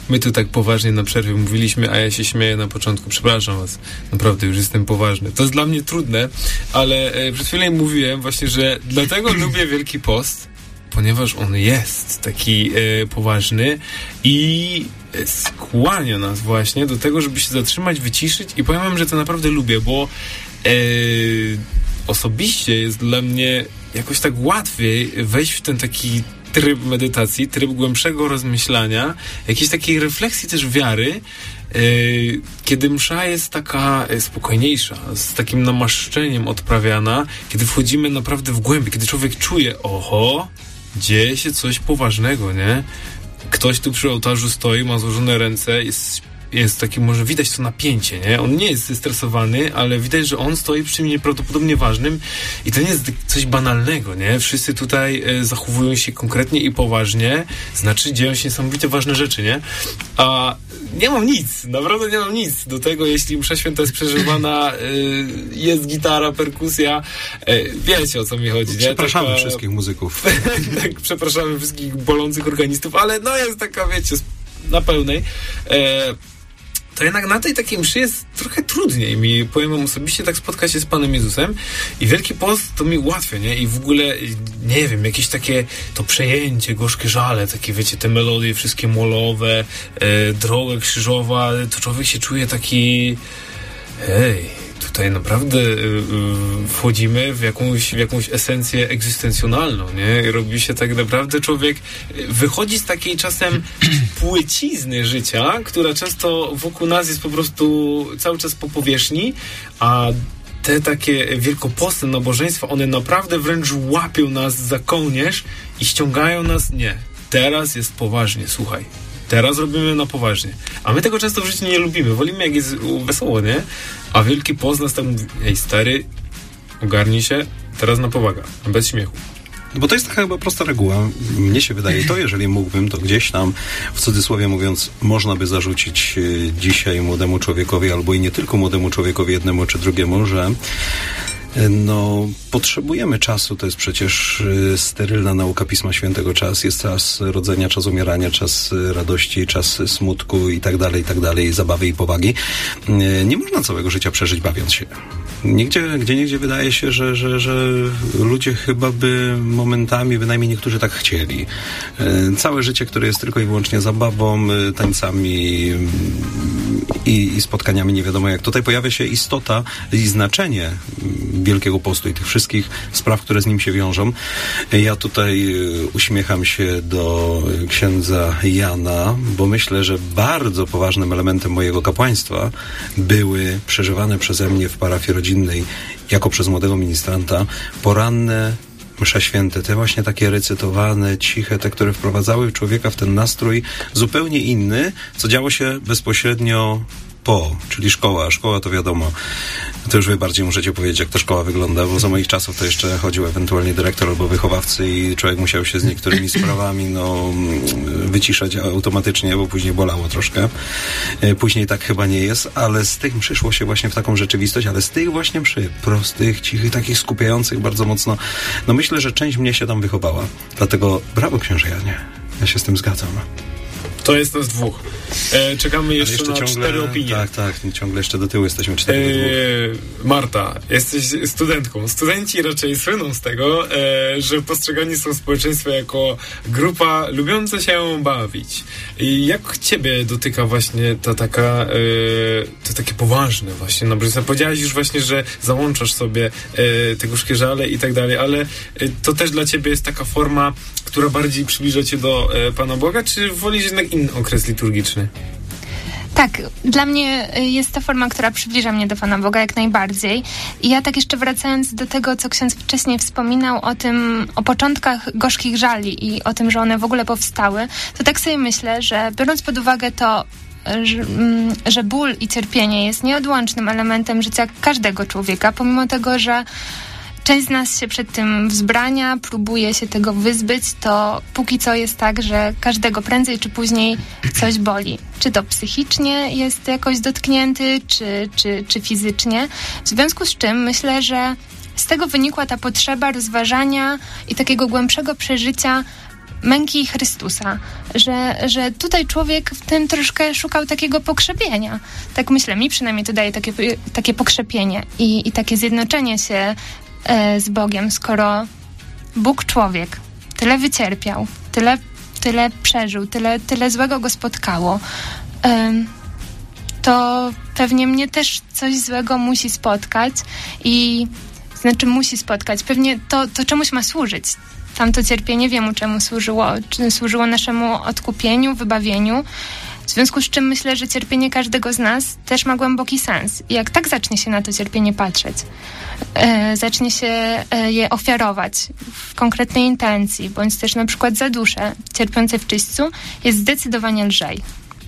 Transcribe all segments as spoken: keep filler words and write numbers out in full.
My tu tak poważnie na przerwie mówiliśmy, a ja się śmieję na początku. Przepraszam was, naprawdę już jestem poważny. To jest dla mnie trudne, ale e, przed chwilą mówiłem właśnie, że dlatego lubię Wielki Post, ponieważ on jest taki e, poważny i skłania nas właśnie do tego, żeby się zatrzymać, wyciszyć i powiem wam, że to naprawdę lubię, bo e, osobiście jest dla mnie jakoś tak łatwiej wejść w ten taki tryb medytacji, tryb głębszego rozmyślania, jakiejś takiej refleksji też wiary, yy, kiedy msza jest taka spokojniejsza, z takim namaszczeniem odprawiana, kiedy wchodzimy naprawdę w głębi, kiedy człowiek czuje, oho, dzieje się coś poważnego, nie? Ktoś tu przy ołtarzu stoi, ma złożone ręce, jest jest taki, może widać to napięcie, nie? On nie jest zestresowany, ale widać, że on stoi przy czymś nieprawdopodobnie ważnym i to nie jest coś banalnego, nie? Wszyscy tutaj e, zachowują się konkretnie i poważnie, znaczy dzieją się niesamowicie ważne rzeczy, nie? A nie mam nic, naprawdę nie mam nic do tego, jeśli msza święta jest przeżywana, e, jest gitara, perkusja, e, wiecie, o co mi chodzi, nie? Przepraszamy taka... wszystkich muzyków. Tak, przepraszamy wszystkich bolących organistów, ale no jest taka, wiecie, na pełnej. E, to jednak na tej takiej mszy jest trochę trudniej mi, powiem wam osobiście, tak spotkać się z Panem Jezusem i Wielki Post to mi łatwiej, nie? I w ogóle, nie wiem, jakieś takie to przejęcie, gorzkie żale, takie, wiecie, te melodie wszystkie molowe, e, droga krzyżowa, to człowiek się czuje taki hej, tutaj naprawdę y, y, wchodzimy w jakąś, w jakąś esencję egzystencjonalną, nie? Robi się tak naprawdę człowiek wychodzi z takiej czasem płycizny życia, która często wokół nas jest po prostu cały czas po powierzchni, a te takie wielkopostne nabożeństwa, one naprawdę wręcz łapią nas za kołnierz i ściągają nas, nie, teraz jest poważnie, słuchaj. Teraz robimy na poważnie. A my tego często w życiu nie lubimy. Wolimy, jak jest wesoło, nie? A Wielki Post nas tak mówi, ej stary, ogarnij się, teraz na powaga, bez śmiechu. Bo to jest taka chyba prosta reguła. Mnie się wydaje to, jeżeli mógłbym, to gdzieś tam, w cudzysłowie mówiąc, można by zarzucić dzisiaj młodemu człowiekowi, albo i nie tylko młodemu człowiekowi, jednemu czy drugiemu, że no, potrzebujemy czasu, to jest przecież y, sterylna nauka Pisma Świętego, czas, jest czas rodzenia, czas umierania, czas y, radości, czas smutku i tak dalej, i tak dalej, zabawy i powagi. Y, nie można całego życia przeżyć bawiąc się. Nigdzie, gdzie niegdzie wydaje się, że, że, że ludzie chyba by momentami, bynajmniej niektórzy tak chcieli. Y, całe życie, które jest tylko i wyłącznie zabawą, y, tańcami y, i, i spotkaniami, nie wiadomo jak. Tutaj pojawia się istota i znaczenie Wielkiego Postu i tych wszystkich spraw, które z nim się wiążą. Ja tutaj uśmiecham się do księdza Jana, bo myślę, że bardzo poważnym elementem mojego kapłaństwa były przeżywane przeze mnie w parafii rodzinnej jako przez młodego ministranta poranne msze święte, te właśnie takie recytowane, ciche, te, które wprowadzały człowieka w ten nastrój zupełnie inny, co działo się bezpośrednio po, czyli szkoła. Szkoła to wiadomo, to już wy bardziej możecie powiedzieć, jak ta szkoła wygląda, bo za moich czasów to jeszcze chodził ewentualnie dyrektor albo wychowawcy i człowiek musiał się z niektórymi sprawami no, wyciszać automatycznie, bo później bolało troszkę. Później tak chyba nie jest, ale z tych przyszło się właśnie w taką rzeczywistość, ale z tych właśnie mszy, prostych, cichych, takich skupiających bardzo mocno, no myślę, że część mnie się tam wychowała. Dlatego brawo, księże Janie. Ja się z tym zgadzam. To jest nas dwóch. E, czekamy jeszcze, jeszcze na ciągle, cztery opinie. Tak, tak. Ciągle jeszcze do tyłu jesteśmy cztery do dwóch. E, Marta, jesteś studentką. Studenci raczej słyną z tego, e, że postrzegani są społeczeństwo jako grupa lubiąca się bawić. I jak ciebie dotyka właśnie ta taka e, to takie poważne właśnie nabożeństwo? Powiedziałaś już właśnie, że załączasz sobie e, te gorzkie żale i tak dalej, ale e, to też dla ciebie jest taka forma, która bardziej przybliża cię do e, Pana Boga, czy wolisz jednak inny okres liturgiczny? Tak, dla mnie jest to forma, która przybliża mnie do Pana Boga jak najbardziej. I ja tak jeszcze wracając do tego, co ksiądz wcześniej wspominał o tym, o początkach gorzkich żali i o tym, że one w ogóle powstały, to tak sobie myślę, że biorąc pod uwagę to, że, że ból i cierpienie jest nieodłącznym elementem życia każdego człowieka, pomimo tego, że część z nas się przed tym wzbrania, próbuje się tego wyzbyć, to póki co jest tak, że każdego prędzej czy później coś boli. Czy to psychicznie jest jakoś dotknięty, czy, czy, czy fizycznie. W związku z czym myślę, że z tego wynikła ta potrzeba rozważania i takiego głębszego przeżycia męki Chrystusa, że, że tutaj człowiek w tym troszkę szukał takiego pokrzepienia. Tak myślę, mi przynajmniej to daje takie, takie pokrzepienie i, i takie zjednoczenie się e, z Bogiem, skoro Bóg człowiek tyle wycierpiał, tyle, tyle przeżył, tyle, tyle złego go spotkało, e, to pewnie mnie też coś złego musi spotkać i znaczy musi spotkać. Pewnie to, to czemuś ma służyć. Tamto cierpienie wiemy, czemu służyło. Czy służyło naszemu odkupieniu, wybawieniu. W związku z czym myślę, że cierpienie każdego z nas też ma głęboki sens. I jak tak zacznie się na to cierpienie patrzeć, e, zacznie się e, je ofiarować w konkretnej intencji, bądź też na przykład za duszę cierpiące w czyśćcu, jest zdecydowanie lżej.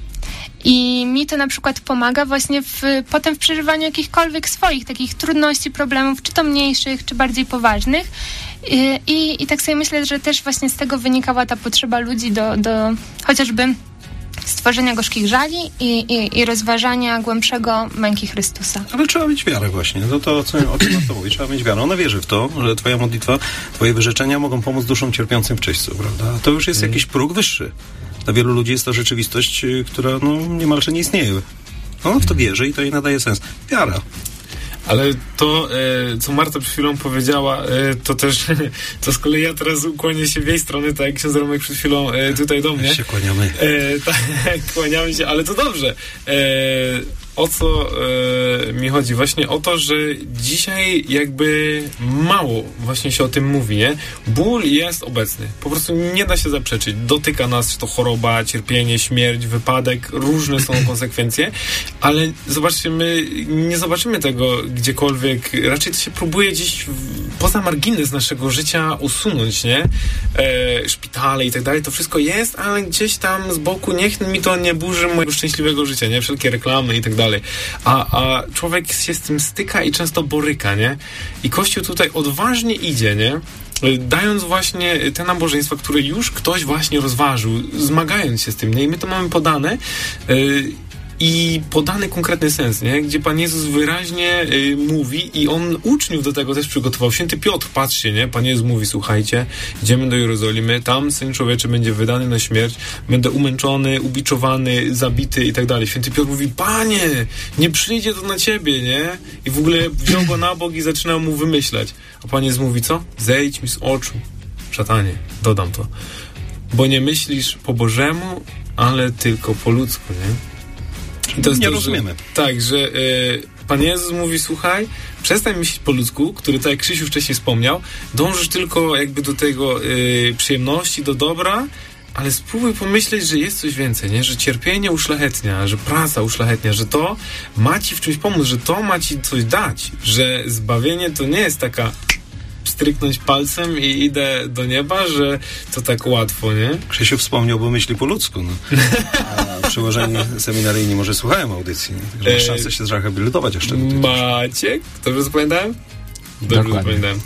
I mi to na przykład pomaga właśnie w, potem w przeżywaniu jakichkolwiek swoich takich trudności, problemów, czy to mniejszych, czy bardziej poważnych. I, i, i tak sobie myślę, że też właśnie z tego wynikała ta potrzeba ludzi do, do chociażby stworzenia gorzkich żali i, i, i rozważania głębszego męki Chrystusa. Ale trzeba mieć wiarę właśnie. To, to co, o czym to mówi. Trzeba mieć wiarę. Ona wierzy w to, że twoja modlitwa, twoje wyrzeczenia mogą pomóc duszom cierpiącym w czyśćcu, prawda? To już jest mm. jakiś próg wyższy. Dla wielu ludzi jest to rzeczywistość, która no, niemalże nie istnieje. Ona w to wierzy i to jej nadaje sens. Wiara. Ale to, e, co Marta przed chwilą powiedziała, e, to też, to z kolei ja teraz ukłonię się w jej stronę, tak jak ksiądz Romek przed chwilą e, tutaj do mnie. Ja się kłaniamy. E, tak, kłaniamy się, ale to dobrze. E, o co e, mi chodzi? Właśnie o to, że dzisiaj jakby mało właśnie się o tym mówi, nie? Ból jest obecny. Po prostu nie da się zaprzeczyć. Dotyka nas, czy to choroba, cierpienie, śmierć, wypadek, różne są konsekwencje, ale zobaczcie, my nie zobaczymy tego gdziekolwiek. Raczej to się próbuje gdzieś w, poza margines naszego życia usunąć, nie? E, szpitale i tak dalej, to wszystko jest, ale gdzieś tam z boku niech mi to nie burzy mojego szczęśliwego życia, nie? Wszelkie reklamy i tak dalej. A, a człowiek się z tym styka i często boryka, nie? I Kościół tutaj odważnie idzie, nie? Dając właśnie te nabożeństwa, które już ktoś właśnie rozważył, zmagając się z tym, nie? I my to mamy podane yy, i podany konkretny sens, nie? Gdzie Pan Jezus wyraźnie y, mówi i On uczniów do tego też przygotował. Święty Piotr, patrzcie, nie? Pan Jezus mówi, słuchajcie, idziemy do Jerozolimy, tam Syn Człowieczy będzie wydany na śmierć, będę umęczony, ubiczowany, zabity i tak dalej. Święty Piotr mówi, Panie, nie przyjdzie to na Ciebie, nie? I w ogóle wziął go na bok i zaczynał mu wymyślać. A Pan Jezus mówi, co? Zejdź mi z oczu, szatanie, dodam to. Bo nie myślisz po Bożemu, ale tylko po ludzku, nie? I to jest nie to, rozumiemy. Że, tak, że y, Pan Jezus mówi, słuchaj, przestań myśleć po ludzku, który, tak jak Krzysiu wcześniej wspomniał, dążysz tylko jakby do tego y, przyjemności, do dobra, ale spróbuj pomyśleć, że jest coś więcej, nie? Że cierpienie uszlachetnia, że praca uszlachetnia, że to ma ci w czymś pomóc, że to ma ci coś dać, że zbawienie to nie jest taka stryknąć palcem i idę do nieba, że to tak łatwo, nie? Krzysiu wspomniał, bo myśli po ludzku. No. A przełożeni seminaryjni może słuchają audycji. Także masz szansę się zrehabilitować jeszcze. Maciek? Dobrze zapamiętałem? Dobrze zapamiętałem.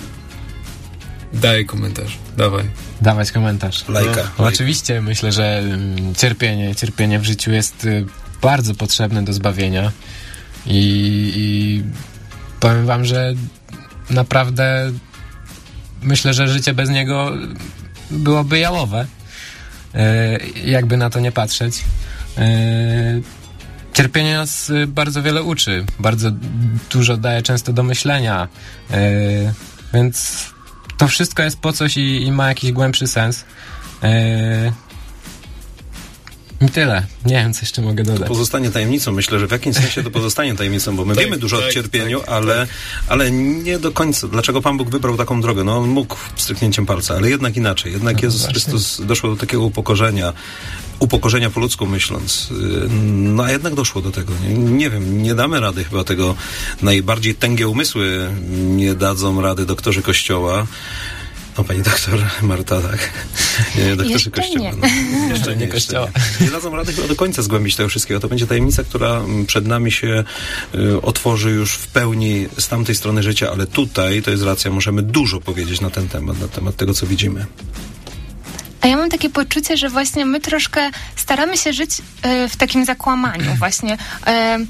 Daj komentarz. Dawaj. Dawać komentarz. Lajka. No, lajka. Oczywiście myślę, że um, cierpienie, cierpienie w życiu jest y, bardzo potrzebne do zbawienia i, i powiem wam, że naprawdę myślę, że życie bez niego byłoby jałowe, e, jakby na to nie patrzeć. E, cierpienie nas bardzo wiele uczy, bardzo dużo daje często do myślenia, e, więc to wszystko jest po coś i, i ma jakiś głębszy sens. E, I tyle. Nie wiem, co jeszcze mogę dodać. To pozostanie tajemnicą. Myślę, że w jakimś sensie to pozostanie tajemnicą, bo my tak, wiemy dużo tak, o cierpieniu, tak, ale, tak. ale nie do końca. Dlaczego Pan Bóg wybrał taką drogę? No on mógł stryknięciem palca, ale jednak inaczej. Jednak no, Jezus właśnie. Chrystus doszło do takiego upokorzenia, upokorzenia po ludzku myśląc. No a jednak doszło do tego. Nie, nie wiem, nie damy rady chyba tego. Najbardziej tęgie umysły nie dadzą rady doktorzy Kościoła. No, pani doktor Marta, tak. Nie, doktorzy jeszcze Kościoła. Nie. No, jeszcze nie, Kościoła. Nie, nie dadzą rady chyba do końca zgłębić tego wszystkiego. To będzie tajemnica, która przed nami się y, otworzy już w pełni z tamtej strony życia, ale tutaj, to jest racja, możemy dużo powiedzieć na ten temat, na temat tego, co widzimy. A ja mam takie poczucie, że właśnie my troszkę staramy się żyć y, w takim zakłamaniu właśnie. Y,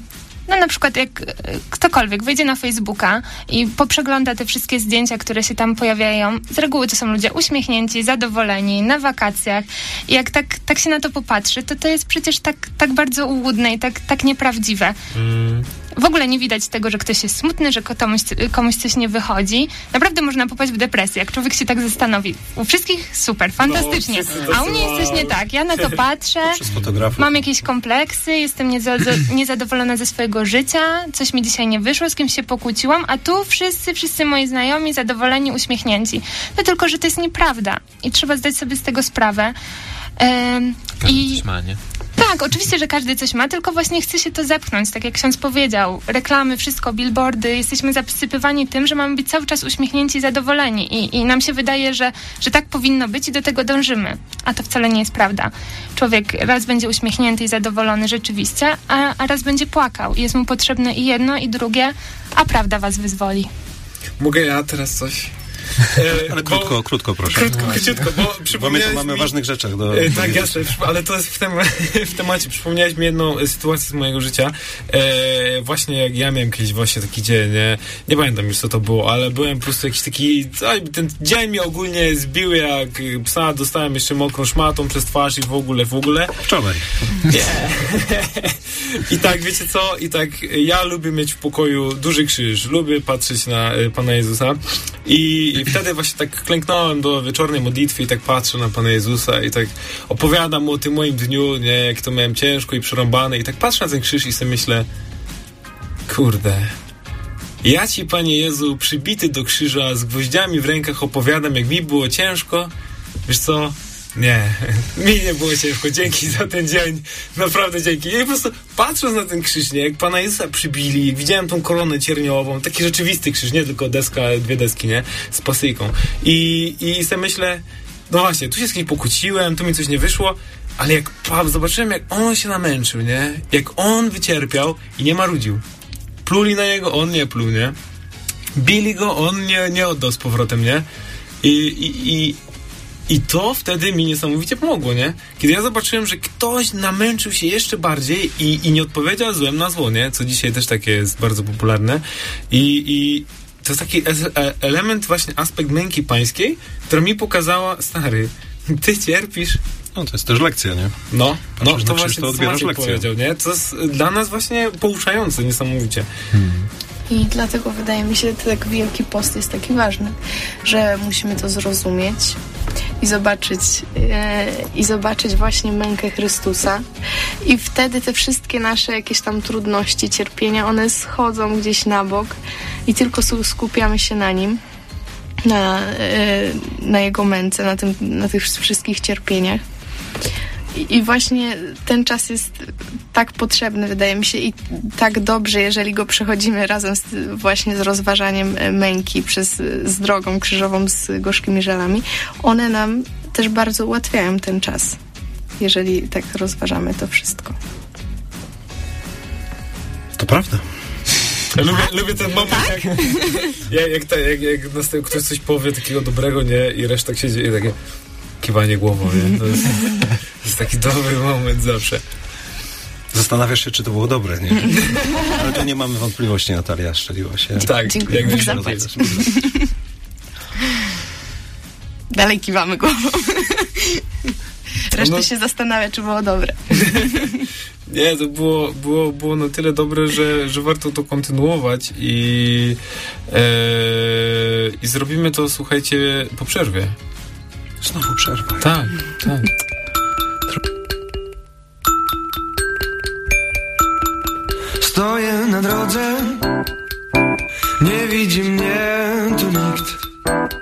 No na przykład jak ktokolwiek wejdzie na Facebooka i poprzegląda te wszystkie zdjęcia, które się tam pojawiają, z reguły to są ludzie uśmiechnięci, zadowoleni, na wakacjach. I jak tak, tak się na to popatrzy, to to jest przecież tak, tak bardzo ułudne i tak, tak nieprawdziwe. Mm. W ogóle nie widać tego, że ktoś jest smutny, że komuś, komuś coś nie wychodzi. Naprawdę można popaść w depresję, jak człowiek się tak zastanowi. U wszystkich super, fantastycznie. No, a u mnie jest coś nie tak. Ja na to patrzę, mam jakieś kompleksy, jestem nieza- niezadowolona ze swojego życia, coś mi dzisiaj nie wyszło, z kimś się pokłóciłam, a tu wszyscy, wszyscy moi znajomi zadowoleni, uśmiechnięci. No tylko, że to jest nieprawda i trzeba zdać sobie z tego sprawę. Ym, Każdy i... coś ma, nie? Tak, oczywiście, że każdy coś ma, tylko właśnie chce się to zepchnąć, tak jak ksiądz powiedział. Reklamy, wszystko, billboardy, jesteśmy zasypywani tym, że mamy być cały czas uśmiechnięci i zadowoleni i, i nam się wydaje, że, że tak powinno być i do tego dążymy. A to wcale nie jest prawda. Człowiek raz będzie uśmiechnięty i zadowolony rzeczywiście, a, a raz będzie płakał. Jest mu potrzebne i jedno, i drugie, a prawda was wyzwoli. Mogę ja teraz coś? E, ale krótko, bo, krótko proszę. Krótko, króciutko, bo przypomniałeś bo my tu mamy mi, ważnych rzeczach do... E, tak, jasne, ale to jest w, tem, w temacie. Przypomniałeś mi jedną sytuację z mojego życia. E, właśnie jak ja miałem kiedyś właśnie taki dzień, nie, nie pamiętam już co to było, ale byłem po prostu jakiś taki, ten dzień mnie ogólnie zbił jak psa, dostałem jeszcze mokrą szmatą przez twarz i w ogóle, w ogóle. Wczoraj. I tak, wiecie co? I tak ja lubię mieć w pokoju duży krzyż, lubię patrzeć na y, Pana Jezusa i, i wtedy właśnie tak klęknąłem do wieczornej modlitwy i tak patrzę na Pana Jezusa i tak opowiadam mu o tym moim dniu, nie, jak to miałem ciężko i przerąbane i tak patrzę na ten krzyż i sobie myślę, kurde, ja Ci, Panie Jezu, przybity do krzyża z gwoździami w rękach opowiadam, jak mi było ciężko, wiesz co? Nie, mi nie było ciężko, dzięki za ten dzień, naprawdę dzięki. I po prostu patrząc na ten krzyż, nie, jak Pana Jezusa przybili, jak widziałem tą koronę cierniową, taki rzeczywisty krzyż, nie tylko deska, dwie deski, nie, z pasyjką. I, i sobie myślę, no właśnie, tu się z kimś pokłóciłem, tu mi coś nie wyszło, ale jak zobaczyłem, jak on się namęczył, nie, jak on wycierpiał i nie marudził. Pluli na niego, on nie pluł, nie. Bili go, on nie, nie oddał z powrotem, nie. I, i, i I to wtedy mi niesamowicie pomogło, nie? Kiedy ja zobaczyłem, że ktoś namęczył się jeszcze bardziej i, i nie odpowiedział złem na zło, nie? Co dzisiaj też takie jest bardzo popularne. I, i to jest taki element, właśnie aspekt męki pańskiej, która mi pokazała, stary, ty cierpisz. No to jest też lekcja, nie? No, no to, to właśnie to odbierasz lekcję. Powiedział, nie? To jest dla nas właśnie pouczające niesamowicie. Hmm. I dlatego wydaje mi się, że tak Wielki Post jest taki ważny, że musimy to zrozumieć i zobaczyć e, i zobaczyć właśnie mękę Chrystusa i wtedy te wszystkie nasze jakieś tam trudności, cierpienia, one schodzą gdzieś na bok i tylko skupiamy się na Nim, na, e, na Jego męce, na, tym, na tych wszystkich cierpieniach. I właśnie ten czas jest tak potrzebny, wydaje mi się, i tak dobrze, jeżeli go przechodzimy razem z, właśnie z rozważaniem męki przez, z drogą krzyżową, z gorzkimi żalami. One nam też bardzo ułatwiają ten czas, jeżeli tak rozważamy to wszystko. To prawda. Ja lubię, lubię ten moment, tak? jak, jak, jak, ta, jak, jak ktoś coś powie takiego dobrego, nie? I reszta tak siedzi i takie kiwanie głową, nie? To jest, to jest taki dobry moment zawsze. Zastanawiasz się, czy to było dobre, nie? Ale to nie mamy wątpliwości, Natalia strzeliła się. Tak, dziękuję. Bóg zapłać. Dalej kiwamy głową. Reszta no, się zastanawia, czy było dobre. Nie, to było, było, było na tyle dobre, że, że warto to kontynuować i, e, i zrobimy to, słuchajcie, po przerwie. Znowu przerwa. Tak, tak. Stoję na drodze, nie widzi mnie tu nikt.